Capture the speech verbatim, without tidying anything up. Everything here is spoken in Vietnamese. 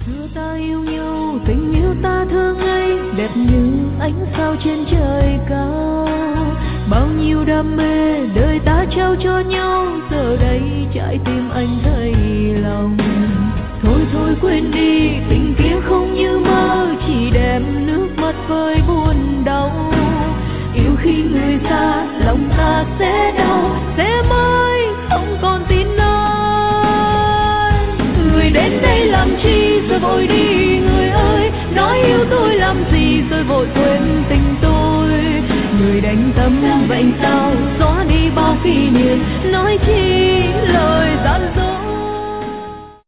Xưa ta yêu nhau, tình yêu ta thơ ngây, đẹp như ánh sao trên trời cao. Bao nhiêu đam mê đời ta trao cho nhau, giờ đây trái tim anh thấy lòng. Thôi thôi quên đi, tình kia không như mơ, chỉ đem nước mắt với buồn đau. Yêu khi người xa, lòng ta sẽ đau, sẽ mãi không còn tin ai. Người đến đây làm chi rồi vội đi, người ơi nói yêu tôi làm gì rồi vội quên tình tôi. Người đánh tâm vậy sao xóa đi bao kỷ niệm, nói chi lời gian dối.